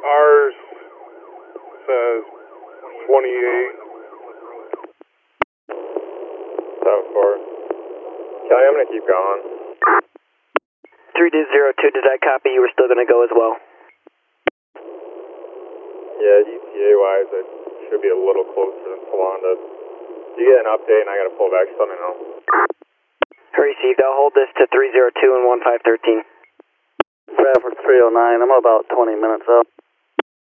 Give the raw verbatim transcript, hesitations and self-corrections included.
Ours says twenty-eight. seven four. Kelly, I'm going to keep going. three D zero two, did I copy? You were still going to go as well? Yeah, E T A-wise, I should be a little closer than Towanda. If you get an update and I got to pull back, just let me know. Received. I'll hold this to three zero two and one five one three. Bradford three oh nine, I'm about twenty minutes up.